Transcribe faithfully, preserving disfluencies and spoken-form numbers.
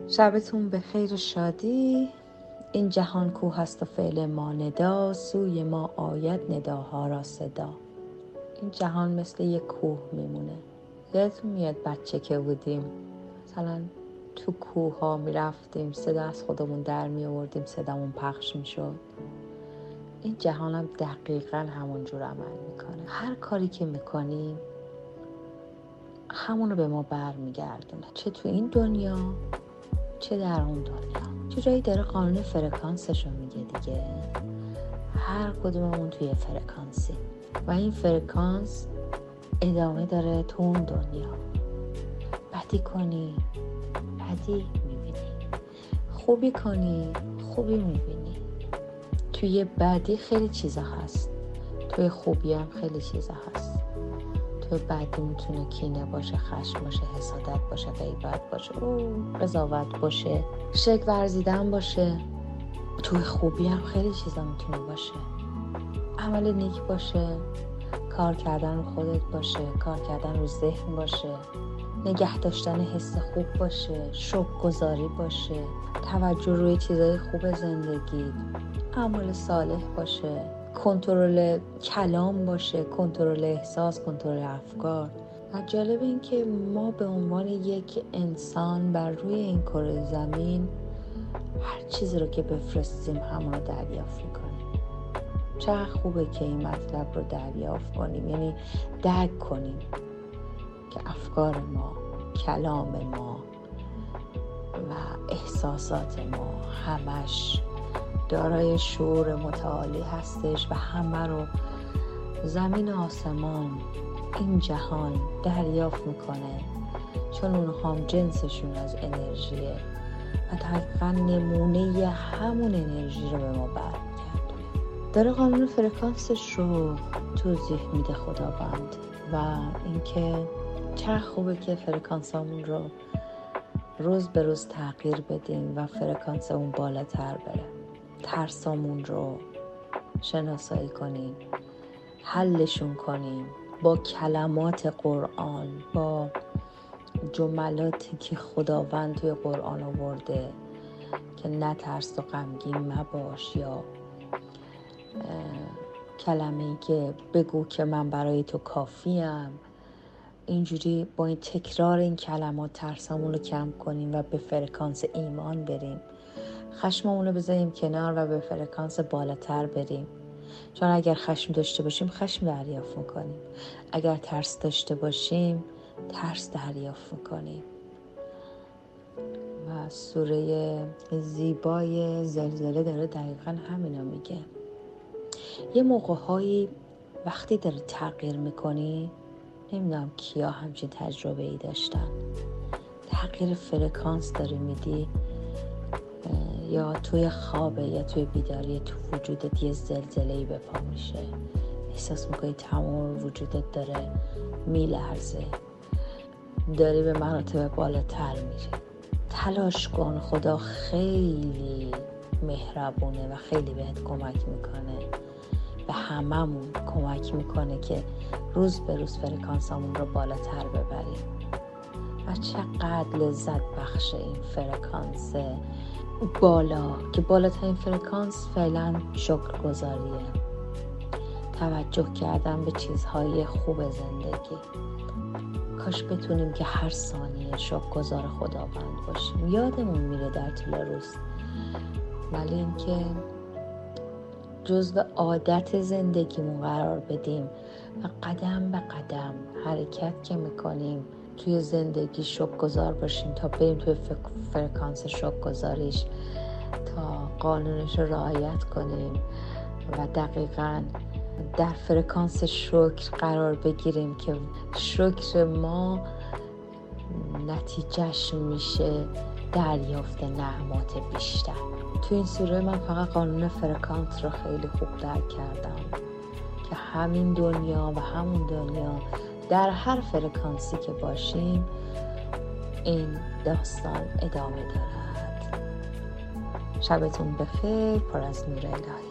شبتون به خیر و شادی. این جهان کوه است و فعل ما ندا، سوی ما آید نداها را صدا. این جهان مثل یک کوه میمونه. یادتون میاد بچه که بودیم مثلا تو کوه ها میرفتیم، صدا از خودمون در می آوردیم، صدامون پخش میشد. این جهان هم دقیقا همون جور عمل میکنه. هر کاری که میکنیم همونو به ما بر میگردونه، چه تو این دنیا چه در اون دنیا. چه جایی داره قانون فرکانسش رو میگه دیگه. هر کدوممون توی فرکانسی و این فرکانس ادامه داره تو اون دنیا. بدی کنی بدی میبینی، خوبی کنی خوبی میبینی. توی بدی خیلی چیزا هست، توی خوبی هم خیلی چیزا هست. توی بدی میتونه کینه باشه، خشم باشه، حسادت باشه، غیبت باشه، قضاوت باشه، شک ورزیدن باشه. توی خوبی هم خیلی چیزا میتونه باشه. عمل نیک باشه، کار کردن رو خودت باشه، کار کردن رو ذهن باشه، نگه داشتن حس خوب باشه، شکرگزاری باشه، توجه روی چیزای خوب زندگی، اعمال صالح باشه، کنترل کلام باشه، کنترل احساس، کنترل افکار. و جالب این که ما به عنوان یک انسان بر روی این کره زمین هر چیزی رو که بفرستیم همون رو دریافت میکنیم. چقدر خوبه که این مطلب رو دریافت کنیم، یعنی درک کنیم که افکار ما، کلام ما و احساسات ما همش دارای شعور متعالی هستش و همه رو زمین و آسمان، این جهان دریافت میکنه، چون اونها هم جنسشون از انرژیه و دقیقا نمونه همون انرژی رو به ما برمیگردونه. داره قانون فرکانسش رو توضیح میده خداوند و اینکه چه خوبه که فرکانسامون رو روز به روز تغییر بدیم و فرکانس اون بالاتر بره. ترسامون رو شناسایی کنیم، حلشون کنیم با کلمات قرآن، با جملاتی که خداوند توی قرآن آورده که نترس و غمگین مباش، یا کلمه‌ای که بگو که من برای تو کافیم. اینجوری با این تکرار این کلمات ترسامون رو کم کنیم و به فرکانس ایمان بریم. خشممون رو بذاریم کنار و به فرکانس بالاتر بریم، چون اگر خشم داشته باشیم خشم دریافت میکنیم، اگر ترس داشته باشیم ترس دریافت میکنیم. و سوره زیبای زلزله داره دقیقا همینا میگه. یه موقع‌هایی وقتی داری تغییر میکنی، نمیدونم کیا همچین تجربه ای داشتن، تغییر فرکانس داری میدی، یا توی خوابه یا توی بیداری تو وجودت یه زلزله‌ای به پا میشه، احساس میکنی تمام وجودت داره میلرزه، داری به مراتب بالاتر میری. تلاش کن، خدا خیلی مهربونه و خیلی بهت کمک میکنه، به هممون کمک میکنه که روز به روز فرکانسامون رو بالاتر ببریم. و چقدر لذت بخشه این فرکانس بالا، که بالاترین فرکانس فعلا شکرگزاریه، توجه کردن به چیزهای خوب زندگی. کاش بتونیم که هر ثانیه شکرگزار خداوند باشیم. یادمون میره در طول روز، ولی اینکه جزو عادت زندگیمون قرار بدیم و قدم به قدم حرکت که میکنیم توی زندگی شکرگزار باشیم، تا بریم توی فرکانس شکرگزاریش، تا قانونش رو رعایت کنیم و دقیقاً در فرکانس شکر قرار بگیریم که شکر ما نتیجهش میشه دریافت نعمات بیشتر. تو این سوره من فقط قانون فرکانس رو خیلی خوب درک کردم که همین دنیا و همون دنیا در هر فرکانسی که باشیم این داستان ادامه دارد. شبتون بخیر، پر از نور الهی.